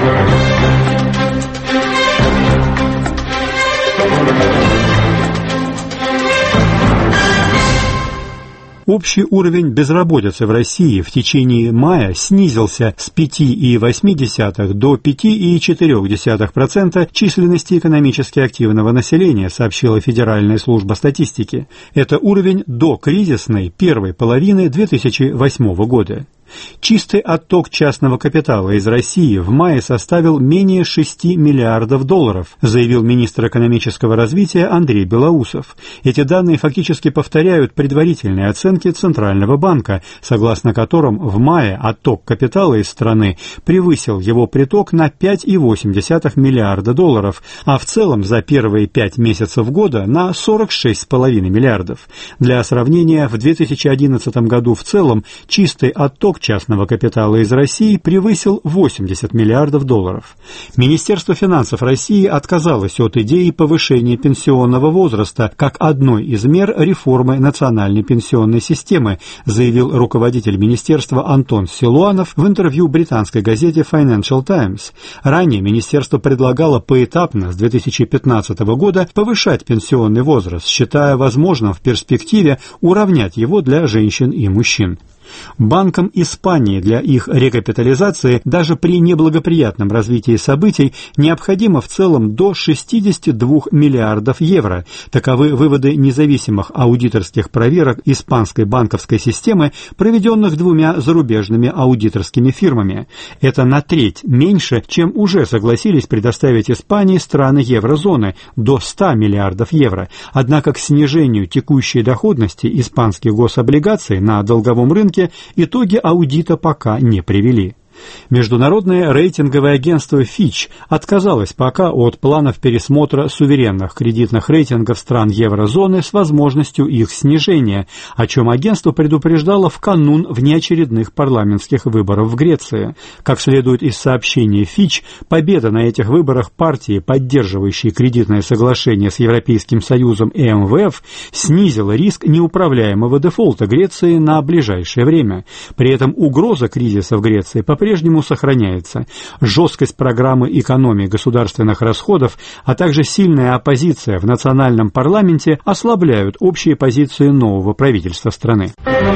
Общий уровень безработицы в России в течение мая снизился с пять целых восемь десятых до пять целых четыре десятых процента численности экономически активного населения, сообщила Федеральная служба статистики. Это уровень до кризисной первой половины две тысячи восьмого года. Чистый отток частного капитала из России в мае составил менее шести миллиардов долларов, заявил министр экономического развития Андрей Белоусов. Эти данные фактически повторяют предварительные оценки Центрального банка, согласно которым в мае отток капитала из страны превысил его приток на пять целых восемь десятых миллиарда долларов, а в целом за первые пять месяцев года на сорок шесть целых пять десятых миллиардов. Для сравнения, в две тысячи одиннадцатом году в целом чистый отток частного капитала из России превысил восемьдесят миллиардов долларов. Министерство финансов России отказалось от идеи повышения пенсионного возраста как одной из мер реформы национальной пенсионной системы, заявил руководитель министерства Антон Силуанов в интервью британской газете Financial Times. Ранее министерство предлагало поэтапно с две тысячи пятнадцатого года повышать пенсионный возраст, считая возможным в перспективе уравнять его для женщин и мужчин. Банкам Испании для их рекапитализации даже при неблагоприятном развитии событий необходимо в целом до шестидесяти двух миллиардов евро. Таковы выводы независимых аудиторских проверок испанской банковской системы, проведенных двумя зарубежными аудиторскими фирмами. Это на треть меньше, чем уже согласились предоставить Испании страны еврозоны, до ста миллиардов евро. Однако к снижению текущей доходности испанских гособлигаций на долговом рынке итоги аудита пока не привели. Международное рейтинговое агентство Fitch отказалось пока от планов пересмотра суверенных кредитных рейтингов стран еврозоны с возможностью их снижения, о чем агентство предупреждало в канун внеочередных парламентских выборов в Греции. Как следует из сообщения Fitch, победа на этих выборах партии, поддерживающей кредитное соглашение с Европейским Союзом и эм вэ эф, снизила риск неуправляемого дефолта Греции на ближайшее время. При этом угроза кризиса в Греции по по-прежнему сохраняется. Жесткость программы экономии государственных расходов, а также сильная оппозиция в национальном парламенте ослабляют общие позиции нового правительства страны.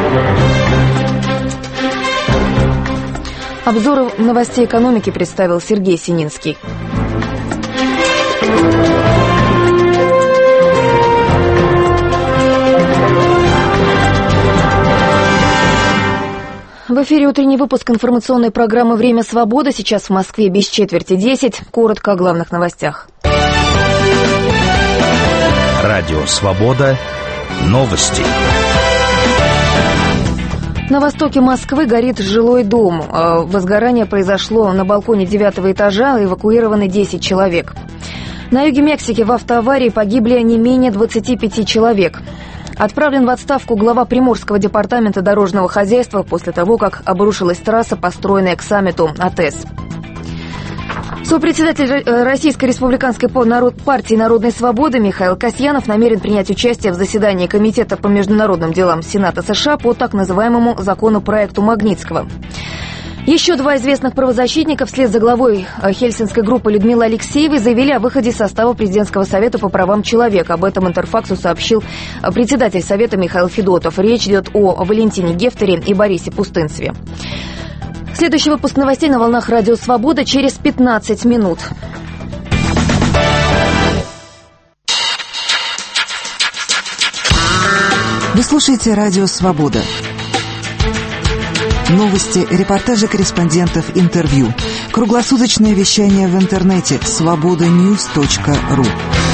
Обзор новостей экономики представил Сергей Сининский. В эфире утренний выпуск информационной программы «Время свободы». Сейчас в Москве без четверти десять. Коротко о главных новостях. Радио «Свобода». Новости. На востоке Москвы горит жилой дом. Возгорание произошло на балконе девятого этажа, эвакуированы десять человек. На юге Мексики в автоаварии погибли не менее двадцати пяти человек. Отправлен в отставку глава Приморского департамента дорожного хозяйства после того, как обрушилась трасса, построенная к саммиту АТЭС. Сопредседатель Российской республиканской партии «Народной свободы» Михаил Касьянов намерен принять участие в заседании Комитета по международным делам Сената США по так называемому законопроекту Магнитского. Еще два известных правозащитника вслед за главой Хельсинской группы Людмилой Алексеевой заявили о выходе из состава Президентского совета по правам человека. Об этом Интерфаксу сообщил председатель Совета Михаил Федотов. Речь идет о Валентине Гефтере и Борисе Пустынцеве. Следующий выпуск новостей на волнах Радио Свобода через пятнадцать минут. Вы слушаете Радио Свобода. Новости, репортажи корреспондентов, интервью. Круглосуточное вещание в интернете свобода ньюс точка ру.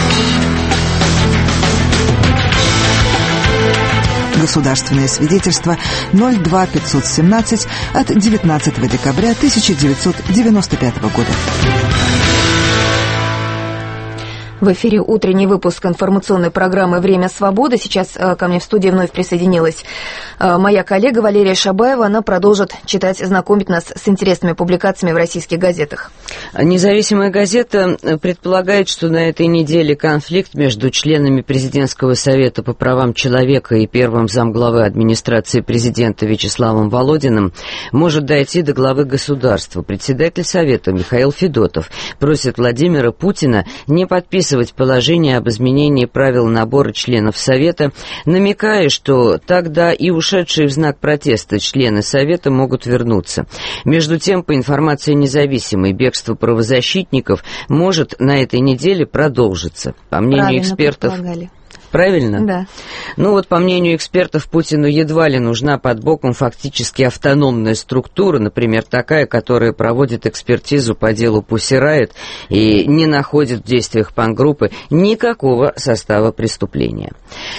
Государственное свидетельство ноль два пятьсот семнадцать от девятнадцатого декабря тысяча девятьсот девяносто пятого года. В эфире утренний выпуск информационной программы «Время свободы». Сейчас ко мне в студии вновь присоединилась моя коллега Валерия Шабаева. Она продолжит читать, знакомить нас с интересными публикациями в российских газетах. Независимая газета предполагает, что на этой неделе конфликт между членами Президентского совета по правам человека и первым замглавы администрации президента Вячеславом Володиным может дойти до главы государства. Председатель совета Михаил Федотов просит Владимира Путина не подписывать положение об изменении правил набора членов Совета, намекая, что тогда и ушедшие в знак протеста члены Совета могут вернуться. Между тем, по информации независимой, бегство правозащитников может на этой неделе продолжиться. По мнению Правильно экспертов... предполагали. Правильно? Да. Ну вот, по мнению экспертов, Путину едва ли нужна под боком фактически автономная структура, например, такая, которая проводит экспертизу по делу Pussy Riot и не находит в действиях панк-группы никакого состава преступления.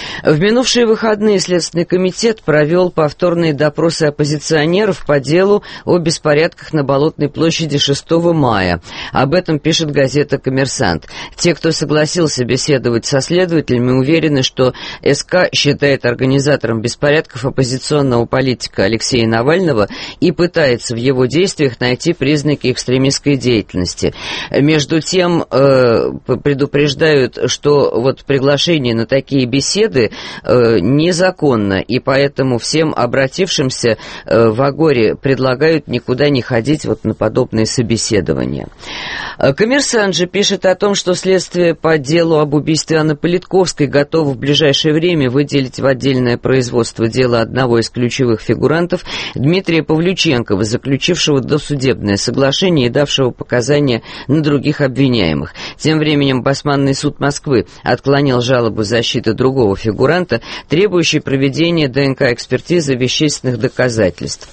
В минувшие выходные Следственный комитет провел повторные допросы оппозиционеров по делу о беспорядках на Болотной площади шестого мая. Об этом пишет газета «Коммерсант». Те, кто согласился беседовать со следователями, уверены, что СК считает организатором беспорядков оппозиционного политика Алексея Навального и пытается в его действиях найти признаки экстремистской деятельности. Между тем, э, предупреждают, что вот приглашение на такие беседы э, незаконно, и поэтому всем обратившимся э, в Агоре предлагают никуда не ходить вот на подобные собеседования. Коммерсант же пишет о том, что следствие по делу об убийстве Анны Политковской готово в ближайшее время выделить в отдельное производство дело одного из ключевых фигурантов Дмитрия Павлюченкова, заключившего досудебное соглашение и давшего показания на других обвиняемых. Тем временем Басманный суд Москвы отклонил жалобу защиты другого фигуранта, требующей проведения ДНК-экспертизы вещественных доказательств.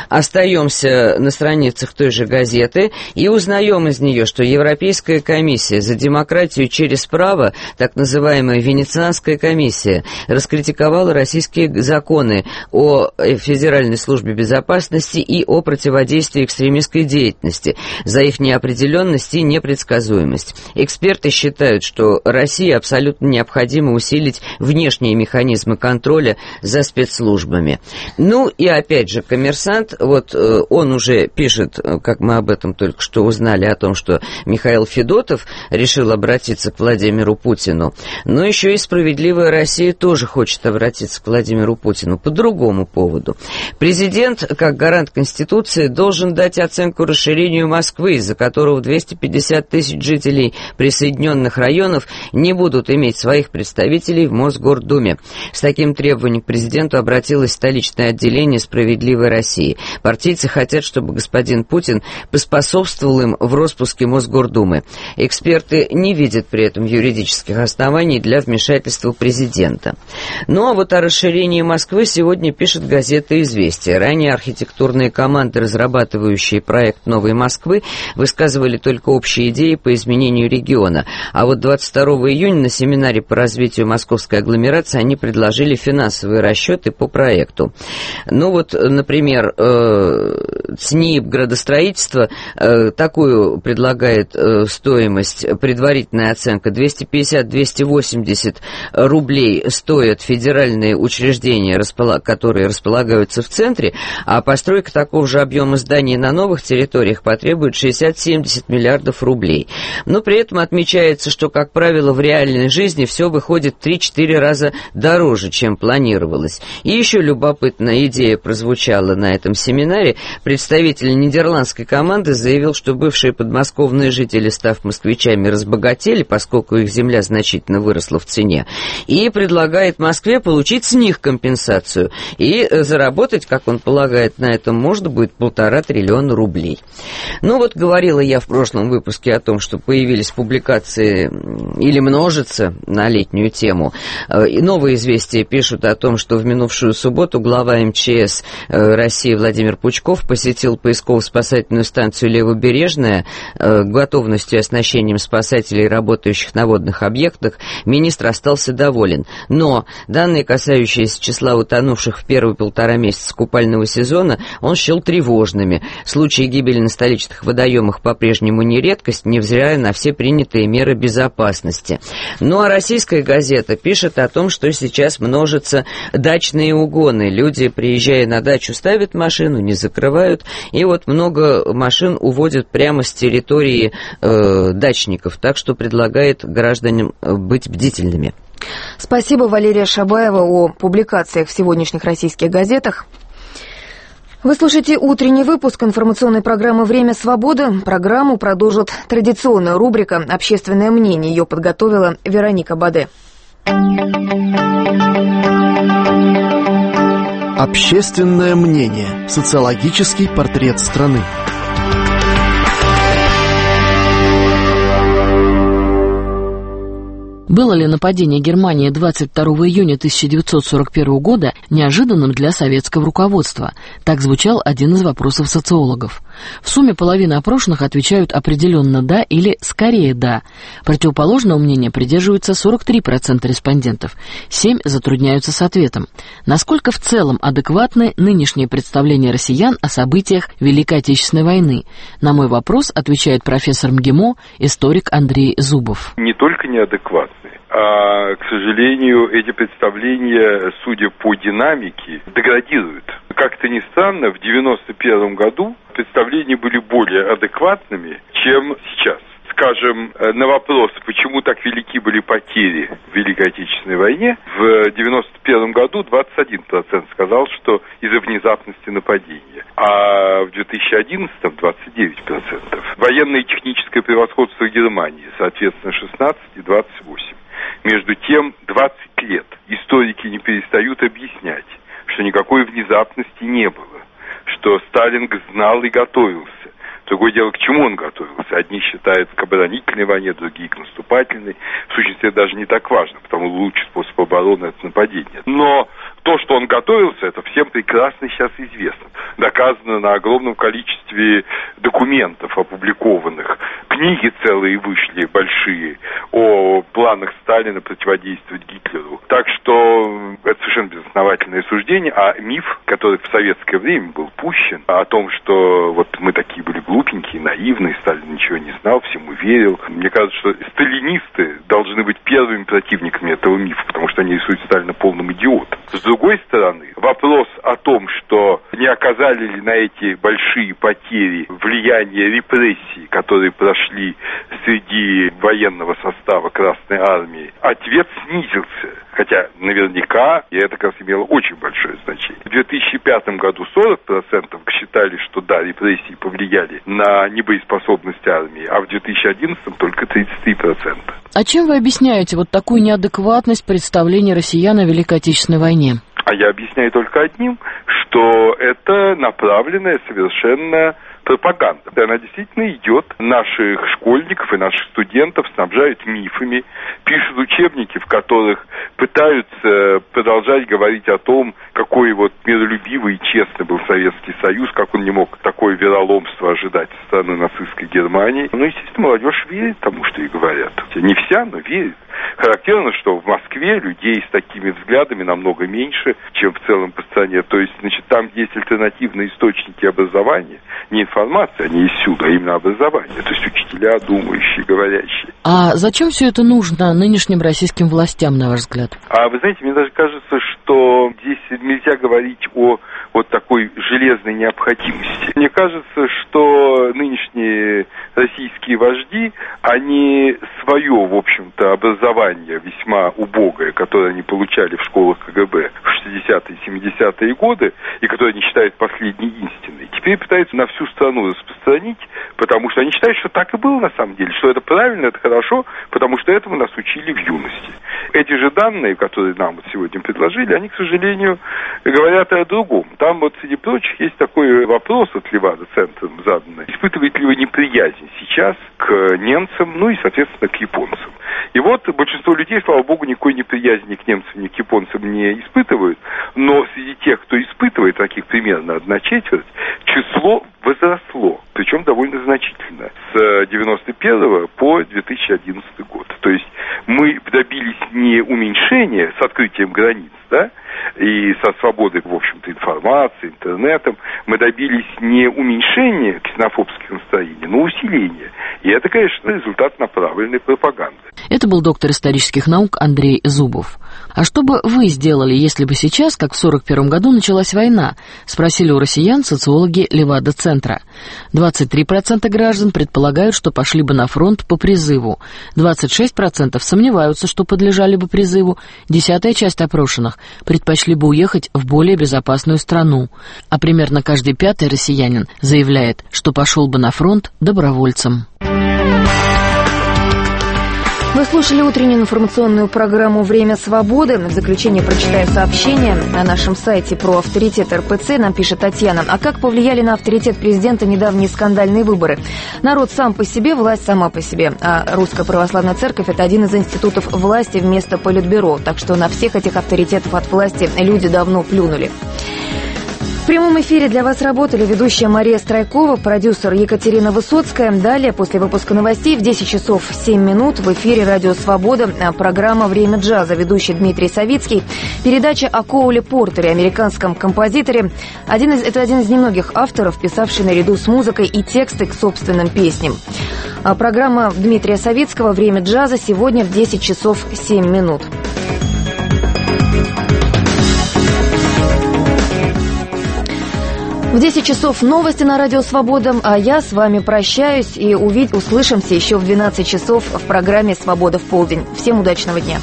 Остаемся на страницах той же газеты и узнаем из нее, что Европейская комиссия за демократию через право, так называемая Венецианская комиссия, раскритиковала российские законы о Федеральной службе безопасности и о противодействии экстремистской деятельности за их неопределенность и непредсказуемость. Эксперты считают, что России абсолютно необходимо усилить внешние механизмы контроля за спецслужбами. Ну и опять же, «Коммерсант», вот он уже пишет, как мы об этом только что узнали, о том, что Михаил Федотов решил обратиться к Владимиру Путину, но еще и «Справедливая Россия» тоже хочет обратиться к Владимиру Путину по другому поводу. Президент, как гарант Конституции, должен дать оценку расширению Москвы, из-за которого двести пятьдесят тысяч жителей присоединенных районов не будут иметь своих представителей в Мосгордуме. С таким требованием к президенту обратилось столичное отделение «Справедливой России». Партийцы хотят, чтобы господин Путин поспособствовал им в распуске Мосгордумы. Эксперты не видят при этом юридических оснований для вмешательства президента. Ну а вот о расширении Москвы сегодня пишет газета «Известия». Ранее архитектурные команды, разрабатывающие проект «Новой Москвы», высказывали только общие идеи по изменению региона. А вот двадцать второго июня на семинаре по развитию московской агломерации они предложили финансовые расчеты по проекту. Ну вот, например, ЦНИИП градостроительства такую предлагает стоимость, предварительная оценка двести пятьдесят - двести восемьдесят рублей стоят федеральные учреждения, которые располагаются в центре, а постройка такого же объема зданий на новых территориях потребует шестьдесят-семьдесят миллиардов рублей. Но при этом отмечается, что, как правило, в реальной жизни все выходит в три-четыре раза дороже, чем планировалось. И еще любопытная идея прозвучала на этом семинаре. Представитель нидерландской команды заявил, что бывшие подмосковные жители, став москвичами, разбогатели, поскольку их земля значительно выросла в цене, и предлагает Москве получить с них компенсацию. И заработать, как он полагает, на этом можно будет полтора триллиона рублей. Ну вот, говорила я в прошлом выпуске о том, что появились публикации или множатся на летнюю тему. И новые известия пишут о том, что в минувшую субботу глава эм че эс России Владимир Пучков посетил поисково-спасательную станцию «Левобережная». Готовностью и оснащением спасателей, работающих на водных объектах, министр остался доволен. Но данные, касающиеся числа утонувших в первые полтора месяца купального сезона, он счел тревожными. Случаи гибели на столичных водоемах по-прежнему не редкость, невзирая на все принятые меры безопасности. Ну а российская газета пишет о том, что сейчас множатся дачные угоны. Люди, приезжая на дачу, ставят машину, не закрывают, и вот много машин уводят прямо с территории э, дачников, так что предлагает гражданам быть бдительными. Спасибо, Валерия Шабаева, о публикациях в сегодняшних российских газетах. Вы слушаете утренний выпуск информационной программы «Время свободы». Программу продолжит традиционная рубрика «Общественное мнение». Ее подготовила Вероника Баде. Общественное мнение. Социологический портрет страны. Было ли нападение Германии двадцать второго июня тысяча девятьсот сорок первого года неожиданным для советского руководства? Так звучал один из вопросов социологов. В сумме половина опрошенных отвечают определенно «да» или «скорее да». Противоположного мнения придерживаются сорок три процента респондентов, семь процентов затрудняются с ответом. Насколько в целом адекватны нынешние представления россиян о событиях Великой Отечественной войны? На мой вопрос отвечает профессор МГИМО, историк Андрей Зубов. Не только неадекватны, а, к сожалению, эти представления, судя по динамике, деградируют. Как-то ни странно, в девяносто первом году представления были более адекватными, чем сейчас. Скажем, на вопрос, почему так велики были потери в Великой Отечественной войне, в девяносто первом году двадцать один процент сказал, что из-за внезапности нападения, а в две тысячи одиннадцатом двадцать девять процентов. Военное и техническое превосходство Германии, соответственно, шестнадцать и двадцать восемь. Между тем, двадцать лет историки не перестают объяснять, что никакой внезапности не было, что Сталин знал и готовился. Другое дело, к чему он готовился. Одни считают к оборонительной войне, другие к наступательной. В сущности, это даже не так важно, потому что лучший способ обороны – это нападение. Но то, что он готовился, это всем прекрасно сейчас известно. Доказано на огромном количестве документов, опубликованных. Книги целые вышли, большие, о планах Сталина противодействовать Гитлеру. Так что это совершенно безосновательное суждение. А миф, который в советское время был пущен, о том, что вот мы такие были глупенькие, наивные, Сталин ничего не знал, всему верил. Мне кажется, что сталинисты должны быть первыми противниками этого мифа, потому что они рисуют Сталина полным идиотом. С другой стороны, вопрос о том, что не оказали ли на эти большие потери влияние репрессий, которые прошли среди военного состава Красной Армии, ответ снизился. Хотя наверняка, и это как раз имело очень большое значение. В две тысячи пятом году сорок процентов считали, что да, репрессии повлияли на небоеспособность армии, а в две тысячи одиннадцатом только тридцать три процента. А чем вы объясняете вот такую неадекватность представления россиян о Великой Отечественной войне? А я объясняю только одним, что это направленная совершенно пропаганда. Она действительно идет. Наших школьников и наших студентов снабжают мифами, пишут учебники, в которых пытаются продолжать говорить о том, какой вот миролюбивый и честный был Советский Союз, как он не мог такое вероломство ожидать со стороны нацистской Германии. Ну, естественно, молодежь верит тому, что и говорят. Не вся, но верит. характерно, что в Москве людей с такими взглядами намного меньше, чем в целом по стране. То есть, значит, там есть альтернативные источники образования, не информация, не исюда, а именно образование. То есть учителя, думающие, говорящие. А зачем все это нужно нынешним российским властям, на ваш взгляд? А вы знаете, мне даже кажется, что здесь нельзя говорить о вот такой железной необходимости. Мне кажется, что нынешние российские вожди, они свое, в общем-то, образование весьма убогое, которое они получали в школах КГБ в шестидесятые и семидесятые годы, и которое они считают последней истиной, теперь пытаются на всю страну распространить, потому что они считают, что так и было на самом деле, что это правильно, это хорошо, потому что этому нас учили в юности. Эти же данные, которые нам вот сегодня предложили, они, к сожалению, говорят о другом. Там вот, среди прочих, есть такой вопрос от Левада-центром заданный. Испытываете ли вы неприязнь сейчас к немцам, ну и, соответственно, к японцам? И вот большинство людей, слава богу, никакой неприязни к немцам, ни к японцам не испытывают, но среди тех, кто испытывает, таких примерно одна четверть, число возросло, причем довольно значительно, с девяносто первого по две тысячи одиннадцатый год. То есть мы добились не уменьшения с открытием границ, да, и со свободой, в общем-то, информации, интернетом, мы добились не уменьшения ксенофобских настроений, но усиления. И это, конечно, результат направленной пропаганды. Это был доктор исторических наук Андрей Зубов. А что бы вы сделали, если бы сейчас, как в сорок первом году, началась война? Спросили у россиян социологи Левада-центра. двадцать три процента граждан предполагают, что пошли бы на фронт по призыву. двадцать шесть процентов сомневаются, что подлежали бы призыву. Десятая часть опрошенных предпочли бы уехать в более безопасную страну. А примерно каждый пятый россиянин заявляет, что пошел бы на фронт добровольцем. Вы слушали утреннюю информационную программу «Время свободы». В заключение прочитаю сообщение на нашем сайте про авторитет эр пэ цэ. Нам пишет Татьяна. А как повлияли на авторитет президента недавние скандальные выборы? Народ сам по себе, власть сама по себе. А Русская Православная Церковь – это один из институтов власти вместо политбюро. Так что на всех этих авторитетов от власти люди давно плюнули. В прямом эфире для вас работали ведущая Мария Страйкова, продюсер Екатерина Высоцкая. Далее, после выпуска новостей, в десять часов семь минут в эфире «Радио Свобода» программа «Время джаза», ведущий Дмитрий Савицкий. Передача о Коуле Портере, американском композиторе. Один из, это один из немногих авторов, писавший наряду с музыкой и тексты к собственным песням. А программа Дмитрия Савицкого «Время джаза» сегодня в десять часов семь минут. В десять часов новости на Радио Свобода, а я с вами прощаюсь и увид... услышимся еще в двенадцать часов в программе «Свобода в полдень». Всем удачного дня.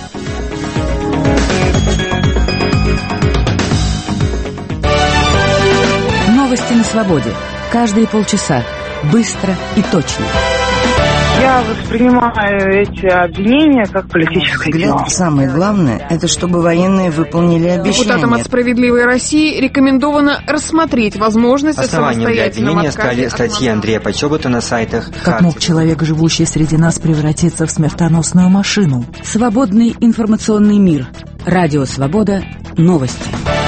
Новости на Свободе. Каждые полчаса. Быстро и точно. Я воспринимаю эти обвинения как политическое взгляд, дело. Самое главное, это чтобы военные выполнили обещания. Депутатам от «Справедливой России» рекомендовано рассмотреть возможность Основанием для обвинения стали статьи Андрея Почёбота на сайтах. Как мог человек, живущий среди нас, превратиться в смертоносную машину? Свободный информационный мир. Радио Свобода. Новости.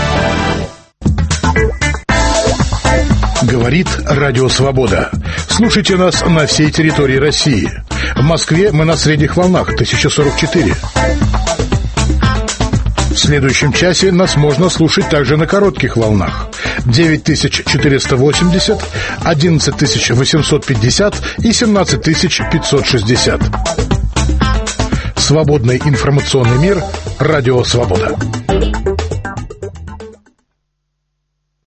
Говорит Радио Свобода. Слушайте нас на всей территории России. В Москве мы на средних волнах тысяча сорок четыре. В следующем часе нас можно слушать также на коротких волнах. девять тысяч четыреста восемьдесят, одиннадцать тысяч восемьсот пятьдесят и семнадцать тысяч пятьсот шестьдесят. Свободный информационный мир. Радио Свобода.